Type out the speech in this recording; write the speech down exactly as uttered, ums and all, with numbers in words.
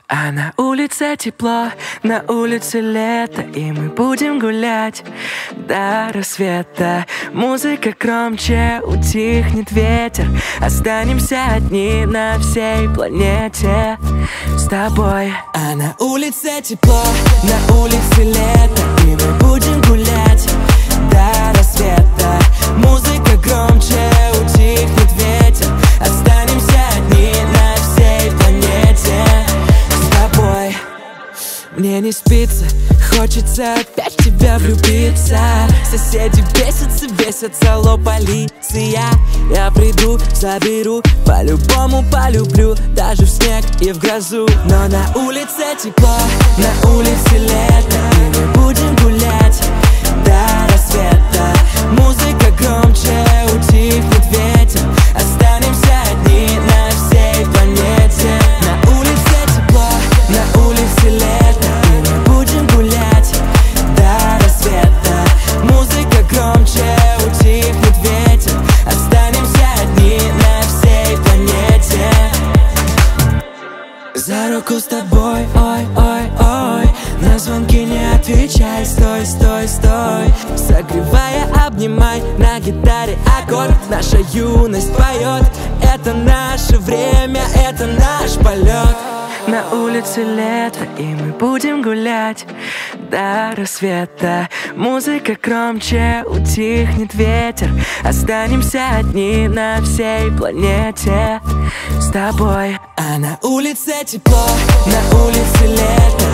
А на улице тепло, на улице лето, и мы будем гулять до рассвета. Музыка громче, утихнет ветер, останемся одни на всей планете с тобой. А на улице тепло, на улице лето, и мы будем гулять до рассвета. Музыка громче, утихнет ветер, останемся одни на всей планете с тобой. Мне не спится, хочется опять в тебя влюбиться. Соседи бесятся, бесятся, алло, полиция. Я приду, заберу, по-любому полюблю, даже в снег и в грозу. Но на улице тепло, на улице лето, и мы будем гулять до рассвета. Музыка громче, утихнет ветер, останемся одни на всей планете. На улице тепло, на улице лето, и мы будем гулять до рассвета. Музыка громче, утихнет ветер, останемся одни на всей планете. За руку с тобой, ой, ой, ой, на звонки не отвечай, стой, стой, стой. Согревая, обнимай, на гитаре аккорд. Наша юность поет, это наше время, это наш полет. На улице лето, и мы будем гулять до рассвета. Музыка громче, утихнет ветер, останемся одни на всей планете с тобой. А на улице тепло, на улице лето,